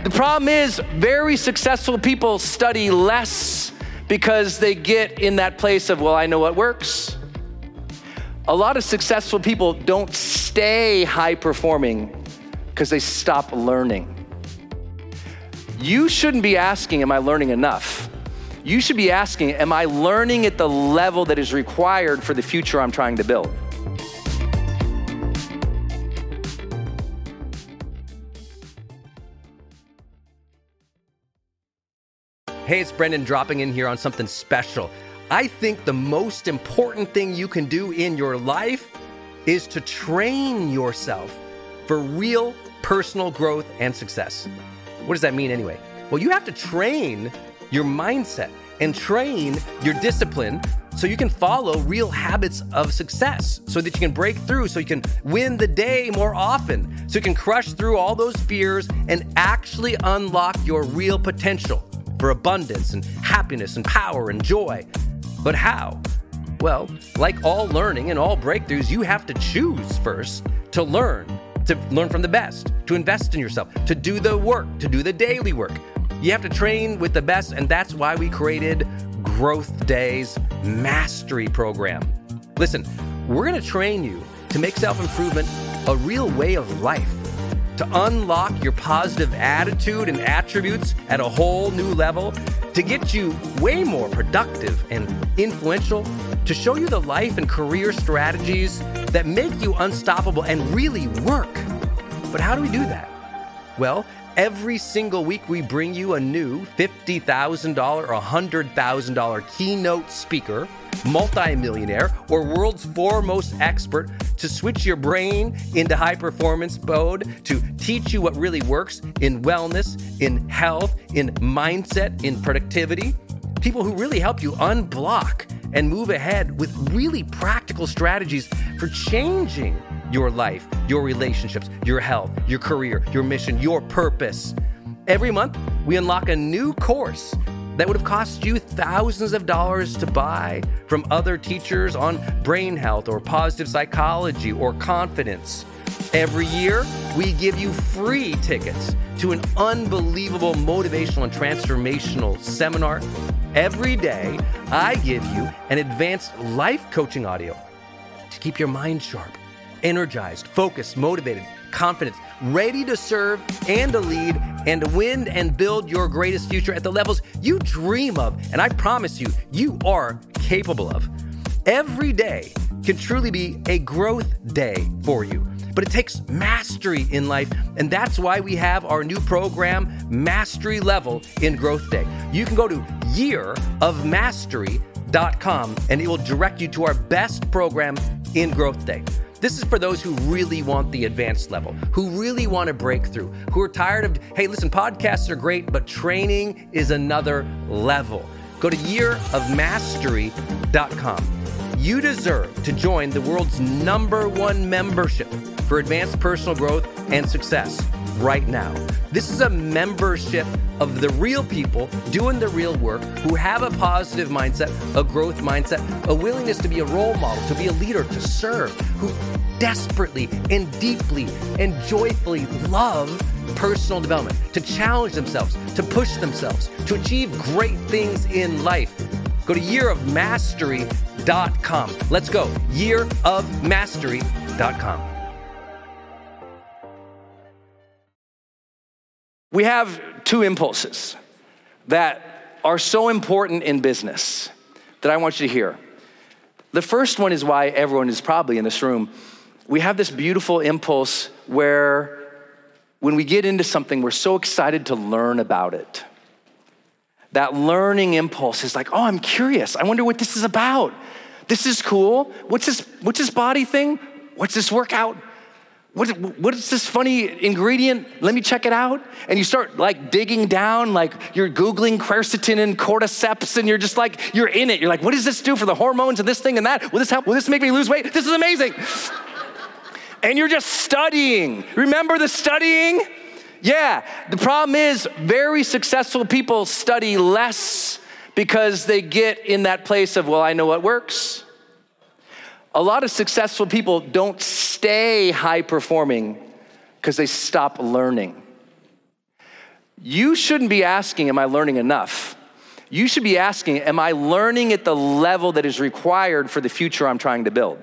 The problem is very successful people study less because they get in that place of, well, I know what works. A lot of successful people don't stay high performing because they stop learning. You shouldn't be asking, am I learning enough? You should be asking, am I learning at the level that is required for the future I'm trying to build? Hey, it's Brendan dropping in here on something special. I think the most important thing you can do in your life is to train yourself for real personal growth and success. What does that mean anyway? Well, you have to train your mindset and train your discipline so you can follow real habits of success, so that you can break through, so you can win the day more often, so you can crush through all those fears and actually unlock your real potential for abundance and happiness and power and joy. But how? Well, like all learning and all breakthroughs, you have to choose first to learn from the best, to invest in yourself, to do the work, to do the daily work. You have to train with the best, and that's why we created Growth Day's Mastery Program. Listen, we're gonna train you to make self-improvement a real way of life, to unlock your positive attitude and attributes at a whole new level, to get you way more productive and influential, to show you the life and career strategies that make you unstoppable and really work. But how do we do that? Well, every single week we bring you a new $50,000 or $100,000 keynote speaker, multimillionaire, or world's foremost expert to switch your brain into high performance mode, to teach you what really works in wellness, in health, in mindset, in productivity. People who really help you unblock and move ahead with really practical strategies for changing your life, your relationships, your health, your career, your mission, your purpose. Every month, we unlock a new course that would have cost you thousands of dollars to buy from other teachers on brain health or positive psychology or confidence. Every year, we give you free tickets to an unbelievable motivational and transformational seminar. Every day, I give you an advanced life coaching audio to keep your mind sharp, energized, focused, motivated, confident, ready to serve and to lead and to win and build your greatest future at the levels you dream of. And I promise you, you are capable of. Every day can truly be a growth day for you. But it takes mastery in life, and that's why we have our new program, Mastery Level in Growth Day. You can go to yearofmastery.com, and it will direct you to our best program in Growth Day. This is for those who really want the advanced level, who really want to break through, who are tired of, hey, listen, podcasts are great, but training is another level. Go to yearofmastery.com. You deserve to join the world's #1 membership for advanced personal growth and success right now. This is a membership of the real people doing the real work, who have a positive mindset, a growth mindset, a willingness to be a role model, to be a leader, to serve, who desperately and deeply and joyfully love personal development, to challenge themselves, to push themselves, to achieve great things in life. Go to yearofmastery.com. Let's go. yearofmastery.com. We have two impulses that are so important in business that I want you to hear. The first one is why everyone is probably in this room. We have this beautiful impulse where when we get into something, we're so excited to learn about it. That learning impulse is like, oh, I'm curious. I wonder what this is about. This is cool. What's this body thing? What's this workout? What is this funny ingredient? Let me check it out. And you start like digging down, like you're Googling quercetin and cordyceps, and you're just like, you're in it. You're like, what does this do for the hormones and this thing and that? Will this help? Will this make me lose weight? This is amazing. And you're just studying. Remember the studying? Yeah, the problem is very successful people study less because they get in that place of, well, I know what works. A lot of successful people don't stay high performing because they stop learning. You shouldn't be asking, am I learning enough? You should be asking, am I learning at the level that is required for the future I'm trying to build?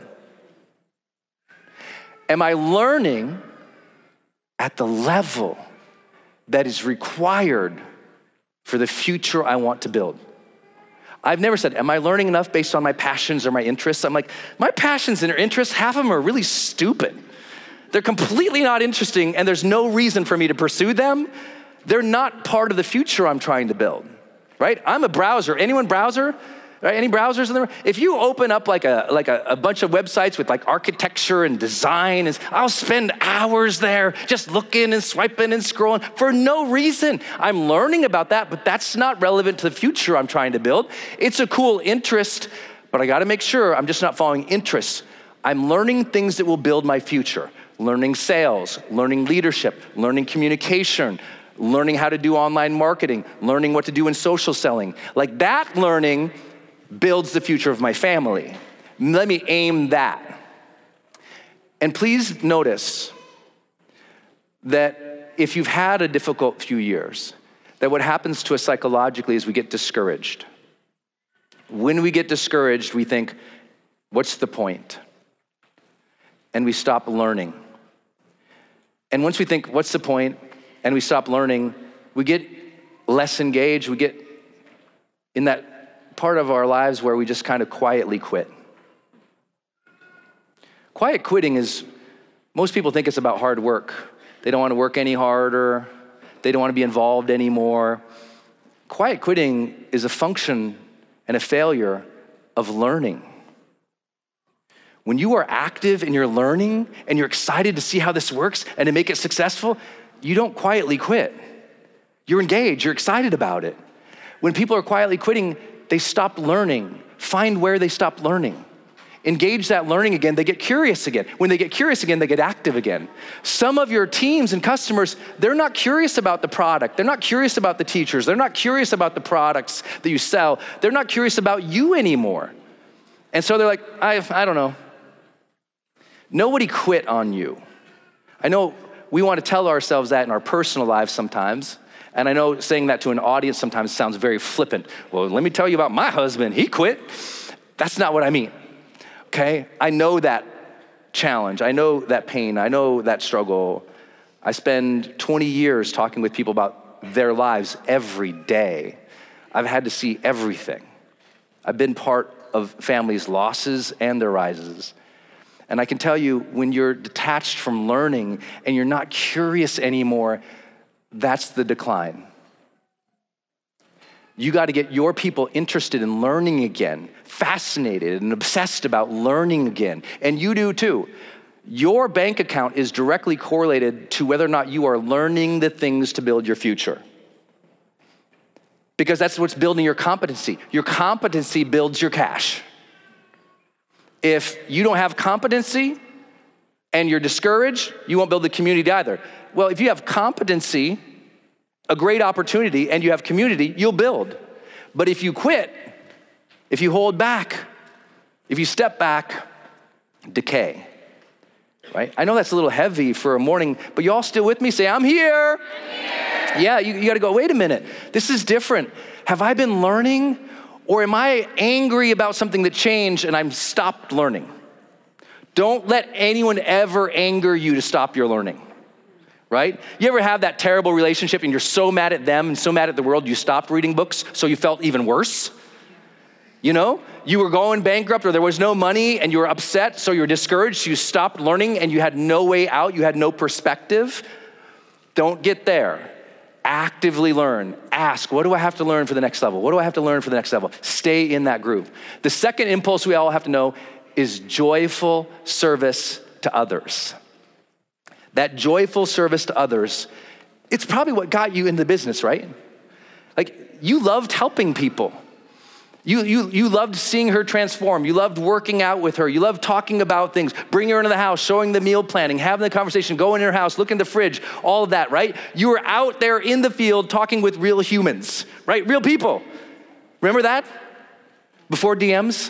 Am I learning at the level that is required for the future I want to build? I've never said, am I learning enough based on my passions or my interests? I'm like, my passions and interests, half of them are really stupid. They're completely not interesting and there's no reason for me to pursue them. They're not part of the future I'm trying to build, right? I'm a browser. Anyone browser? Right? Any browsers in there? If you open up like a bunch of websites with like architecture and design, I'll spend hours there just looking and swiping and scrolling for no reason. I'm learning about that, but that's not relevant to the future I'm trying to build. It's a cool interest, but I gotta make sure I'm just not following interests. I'm learning things that will build my future. Learning sales, learning leadership, learning communication, learning how to do online marketing, learning what to do in social selling. Like that learning builds the future of my family. Let me aim that. And please notice that if you've had a difficult few years, that what happens to us psychologically is we get discouraged. When we get discouraged, we think, what's the point? And we stop learning. And once we think, what's the point? And we stop learning, we get less engaged, we get in that part of our lives where we just kind of quietly quit. Quiet quitting is, most people think it's about hard work. They don't want to work any harder. They don't want to be involved anymore. Quiet quitting is a function and a failure of learning. When you are active and you're learning and you're excited to see how this works and to make it successful, you don't quietly quit. You're engaged, you're excited about it. When people are quietly quitting, they stop learning. Find where they stop learning. Engage that learning again, they get curious again. When they get curious again, they get active again. Some of your teams and customers, they're not curious about the product. They're not curious about the teachers. They're not curious about the products that you sell. They're not curious about you anymore. And so they're like, I don't know. Nobody quit on you. I know we want to tell ourselves that in our personal lives sometimes. And I know saying that to an audience sometimes sounds very flippant. Well, let me tell you about my husband. He quit. That's not what I mean, okay? I know that challenge. I know that pain. I know that struggle. I spend 20 years talking with people about their lives every day. I've had to see everything. I've been part of families' losses and their rises. And I can tell you, when you're detached from learning and you're not curious anymore, that's the decline. You got to get your people interested in learning again, fascinated and obsessed about learning again. And you do too. Your bank account is directly correlated to whether or not you are learning the things to build your future. Because that's what's building your competency. Your competency builds your cash. If you don't have competency and you're discouraged, you won't build the community either. Well, if you have competency, a great opportunity, and you have community, you'll build. But if you quit, if you hold back, if you step back, decay, right? I know that's a little heavy for a morning, but you all still with me? Say, I'm here. Yeah, you got to go, wait a minute. This is different. Have I been learning? Or am I angry about something that changed and I'm stopped learning? Don't let anyone ever anger you to stop your learning, right? You ever have that terrible relationship and you're so mad at them and so mad at the world, you stopped reading books, so you felt even worse? You know, you were going bankrupt or there was no money and you were upset, so you were discouraged, so you stopped learning and you had no way out, you had no perspective. Don't get there. Actively learn. Ask, what do I have to learn for the next level? What do I have to learn for the next level? Stay in that group. The second impulse we all have to know is joyful service to others. That joyful service to others, it's probably what got you in the business, right? Like, you loved helping people. You loved seeing her transform. You loved working out with her. You loved talking about things, bringing her into the house, showing the meal planning, having the conversation, going in her house, look in the fridge, all of that, right? You were out there in the field talking with real humans, right? Real people. Remember that? Before DMs?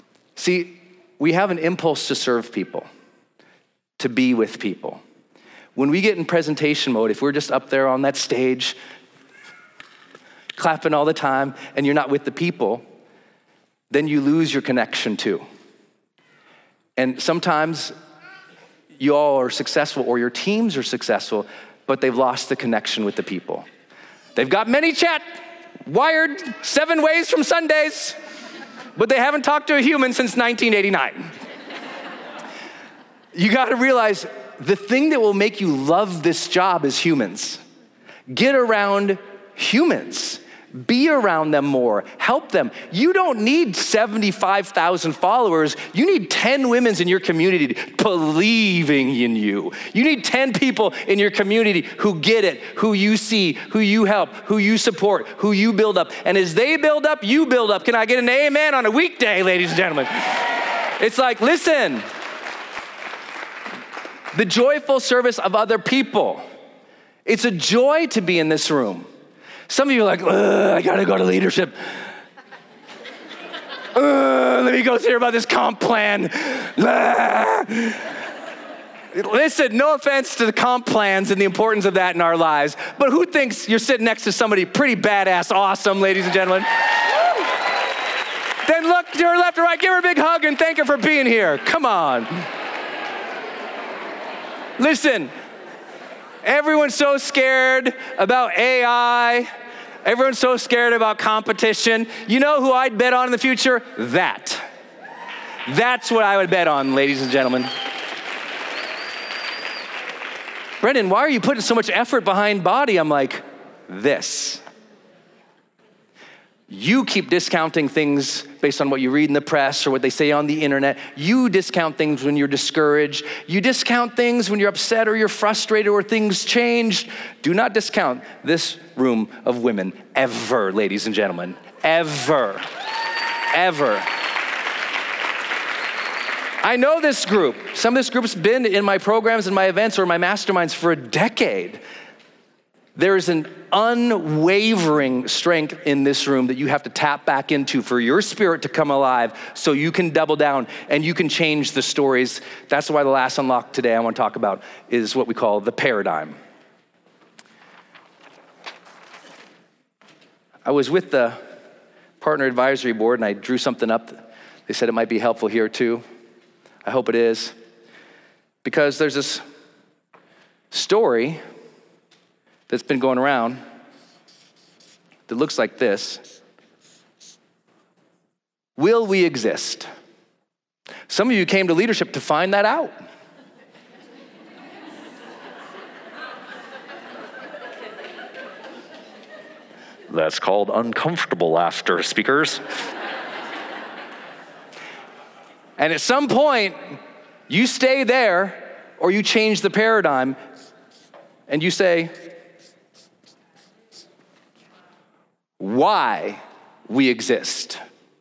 See, we have an impulse to serve people, to be with people. When we get in presentation mode, if we're just up there on that stage, clapping all the time, and you're not with the people, then you lose your connection too. And sometimes you all are successful or your teams are successful, but they've lost the connection with the people. They've got ManyChat wired 7 ways from Sundays, but they haven't talked to a human since 1989. You gotta realize the thing that will make you love this job is humans. Get around humans. Be around them more, help them. You don't need 75,000 followers. You need 10 women in your community believing in you. You need 10 people in your community who get it, who you see, who you help, who you support, who you build up. And as they build up, you build up. Can I get an amen on a weekday, ladies and gentlemen? It's like, listen, the joyful service of other people. It's a joy to be in this room. Some of you are like, I gotta go to leadership. Let me go hear about this comp plan. Listen, no offense to the comp plans and the importance of that in our lives, but who thinks you're sitting next to somebody pretty badass awesome, ladies and gentlemen? Then look to her left or right, give her a big hug and thank her for being here. Come on. Listen, everyone's so scared about AI. Everyone's so scared about competition. You know who I'd bet on in the future? That. That's what I would bet on, ladies and gentlemen. Brendan, why are you putting so much effort behind body? I'm like, this. You keep discounting things based on what you read in the press or what they say on the internet. You discount things when you're discouraged. You discount things when you're upset or you're frustrated or things change. Do not discount this room of women ever, ladies and gentlemen. Ever. Ever. I know this group. Some of this group's been in my programs and my events or my masterminds for a decade. There is an unwavering strength in this room that you have to tap back into for your spirit to come alive so you can double down and you can change the stories. That's why the last unlock today I want to talk about is what we call the paradigm. I was with the partner advisory board and I drew something up. They said it might be helpful here too. I hope it is. Because there's this story that's been going around that looks like this. Will we exist? Some of you came to leadership to find that out. That's called uncomfortable laughter, speakers. And at some point, you stay there or you change the paradigm and you say, why we exist.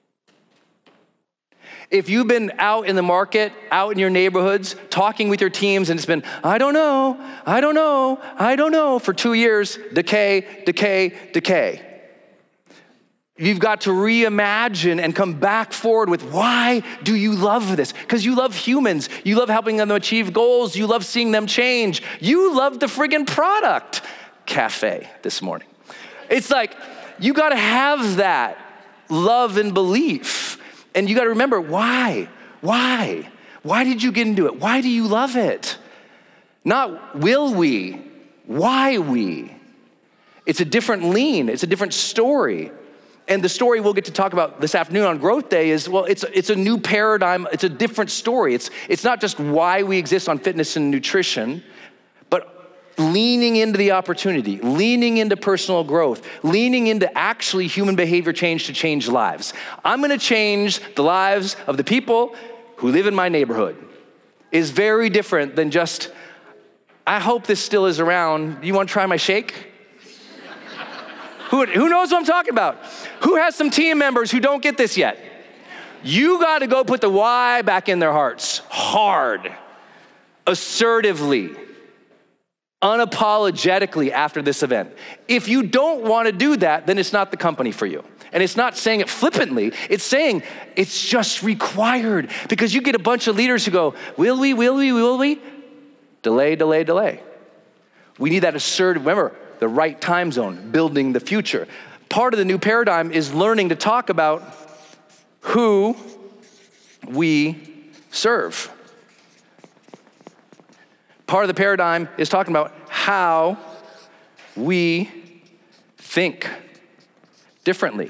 If you've been out in the market, out in your neighborhoods, talking with your teams, and it's been, I don't know, for 2 years, decay. You've got to reimagine and come back forward with why do you love this? Because you love humans. You love helping them achieve goals. You love seeing them change. You love the friggin' product. Cafe this morning. It's like, you gotta have that love and belief. And you gotta remember, why? Why? Why did you get into it? Why do you love it? Not will we, why we. It's a different lean, it's a different story. And the story we'll get to talk about this afternoon on Growth Day is, well, it's a new paradigm, it's a different story. It's not just why we exist on fitness and nutrition, but leaning into the opportunity, leaning into personal growth, leaning into actually human behavior change to change lives. I'm gonna change the lives of the people who live in my neighborhood. Is very different than just, I hope this still is around. You wanna try my shake? Who knows what I'm talking about? Who has some team members who don't get this yet? You gotta go put the why back in their hearts, hard, assertively, unapologetically after this event. If you don't want to do that, then it's not the company for you. And it's not saying it flippantly, it's saying it's just required because you get a bunch of leaders who go, will we? Delay. We need that assertive, remember, the right time zone, building the future. Part of the new paradigm is learning to talk about who we serve. Part of the paradigm is talking about how we think differently.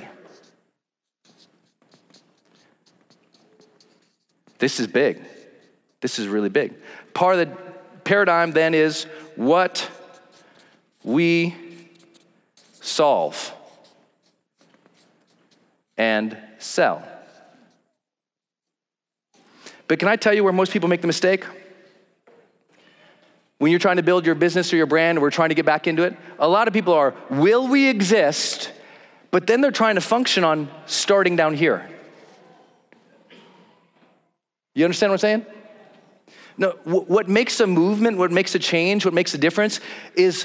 This is big. This is really big. Part of the paradigm then is what we solve and sell. But can I tell you where most people make the mistake? When you're trying to build your business or your brand, or we're trying to get back into it, a lot of people are, will we exist? But then they're trying to function on starting down here. You understand what I'm saying? No, what makes a movement, what makes a change, what makes a difference is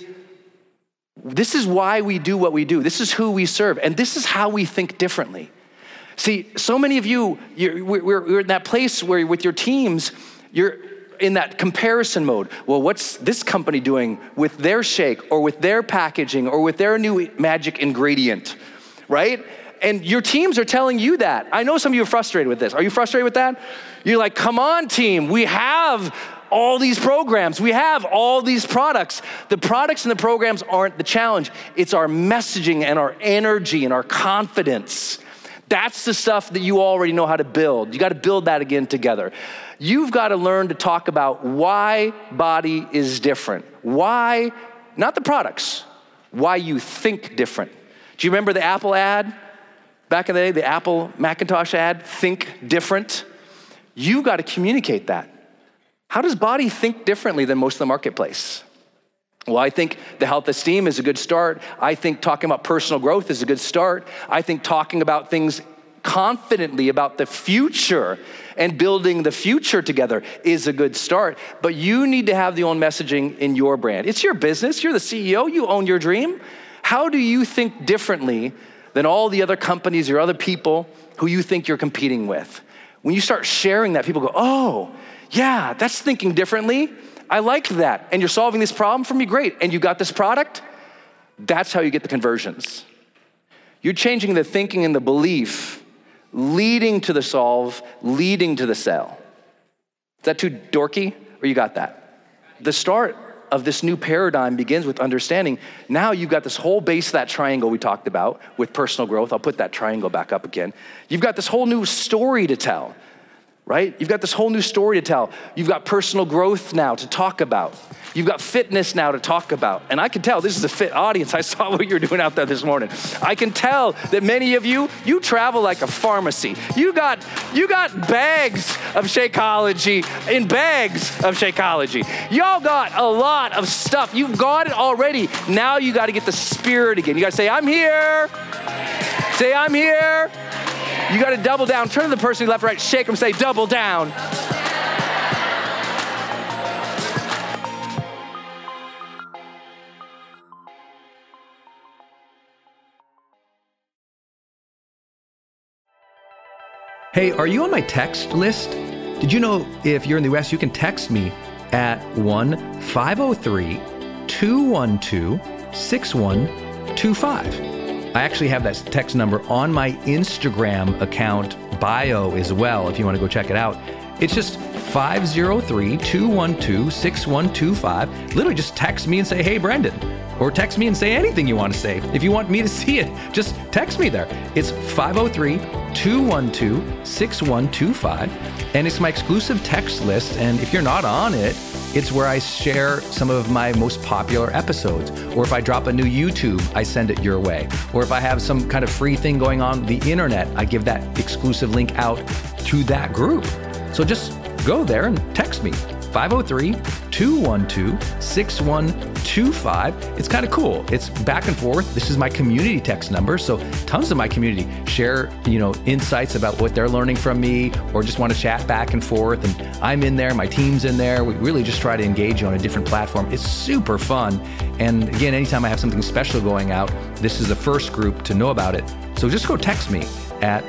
this is why we do what we do. This is who we serve. And this is how we think differently. See, so many of you, we're in that place where with your teams, you're in that comparison mode. Well, what's this company doing with their shake or with their packaging or with their new magic ingredient, right? And your teams are telling you that. I know some of you are frustrated with this. Are you frustrated with that? You're like, come on, team. We have all these programs. We have all these products. The products and the programs aren't the challenge. It's our messaging and our energy and our confidence. That's the stuff that you already know how to build. You got to build that again together. You've got to learn to talk about why Body is different. Why, not the products, why you think different. Do you remember the Apple ad? Back in the day, the Apple Macintosh ad, think different. You've got to communicate that. How does Body think differently than most of the marketplace? Well, I think the health esteem is a good start. I think talking about personal growth is a good start. I think talking about things confidently about the future and building the future together is a good start. But you need to have the own messaging in your brand. It's your business. You're the CEO. You own your dream. How do you think differently than all the other companies or other people who you think you're competing with? When you start sharing that, people go, oh, yeah, that's thinking differently. I like that. And you're solving this problem for me, great. And you got this product? That's how you get the conversions. You're changing the thinking and the belief, leading to the solve, leading to the sell. Is that too dorky, or you got that? The start of this new paradigm begins with understanding. Now you've got this whole base of that triangle we talked about with personal growth. I'll put that triangle back up again. You've got this whole new story to tell. Right? You've got this whole new story to tell. You've got personal growth now to talk about. You've got fitness now to talk about. And I can tell this is a fit audience. I saw what you were doing out there this morning. I can tell that many of you travel like a pharmacy. You got bags of Shakeology and bags of Shakeology. Y'all got a lot of stuff. You've got it already. Now you got to get the spirit again. You got to say, I'm here. Say, I'm here. You got to double down. Turn to the person left, right, shake them, say, double down. Hey, are you on my text list? Did you know if you're in the US, you can text me at 1-503-212-6125. I actually have that text number on my Instagram account bio as well, if you want to go check it out. It's just 503-212-6125. Literally just text me and say, hey, Brendan. Or text me and say anything you want to say. If you want me to see it, just text me there. It's 503-212-6125. And it's my exclusive text list. And if you're not on it, it's where I share some of my most popular episodes. Or if I drop a new YouTube, I send it your way. Or if I have some kind of free thing going on the internet, I give that exclusive link out to that group. So just go there and text me, 503-212-6125. It's kind of cool. It's back and forth. This is my community text number. So tons of my community share, insights about what they're learning from me, or just want to chat back and forth. And I'm in there, my team's in there. We really just try to engage you on a different platform. It's super fun. And again, anytime I have something special going out, this is the first group to know about it. So just go text me at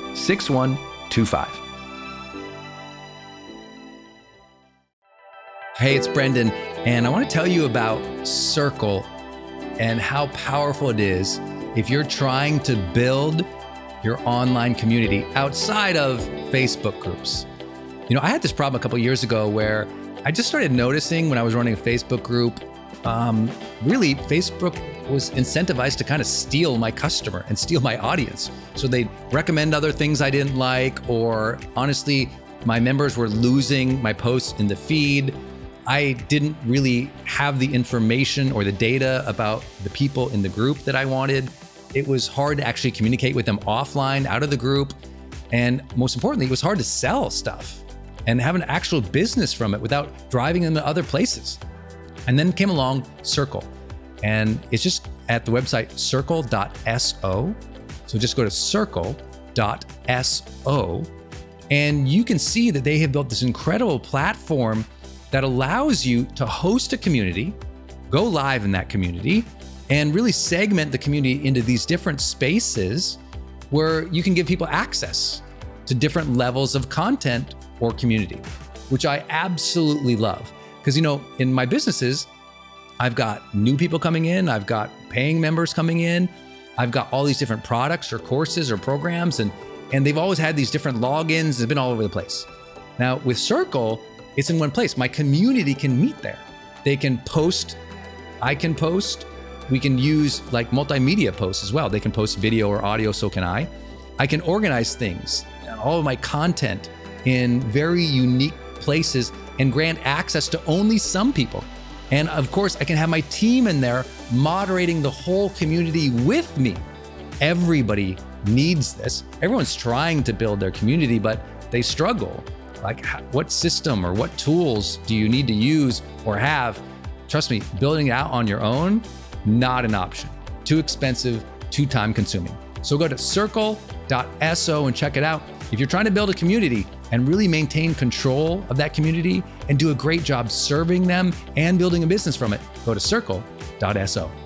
503-212-6125. Hey, it's Brendan, and I want to tell you about Circle and how powerful it is if you're trying to build your online community outside of Facebook groups. You know, I had this problem a couple of years ago where I just started noticing when I was running a Facebook group, really Facebook was incentivized to kind of steal my customer and steal my audience. So they'd recommend other things I didn't like, or honestly, my members were losing my posts in the feed. I didn't really have the information or the data about the people in the group that I wanted. It was hard to actually communicate with them offline, out of the group. And most importantly, it was hard to sell stuff and have an actual business from it without driving them to other places. And then came along Circle. And it's just at the website circle.so. So just go to circle.so. And you can see that they have built this incredible platform that allows you to host a community, go live in that community, and really segment the community into these different spaces where you can give people access to different levels of content or community, which I absolutely love. Because, you know, in my businesses, I've got new people coming in, I've got paying members coming in, I've got all these different products or courses or programs, and they've always had these different logins. It's been all over the place. Now with Circle, it's in one place. My community can meet there. They can post, I can post. We can use like multimedia posts as well. They can post video or audio, so can I. I can organize things, all of my content in very unique places and grant access to only some people. And of course, I can have my team in there moderating the whole community with me. Everybody needs this. Everyone's trying to build their community, but they struggle. Like, what system or what tools do you need to use or have? Trust me, building it out on your own, not an option. Too expensive, too time consuming. So go to circle.so and check it out. If you're trying to build a community and really maintain control of that community and do a great job serving them and building a business from it, go to circle.so.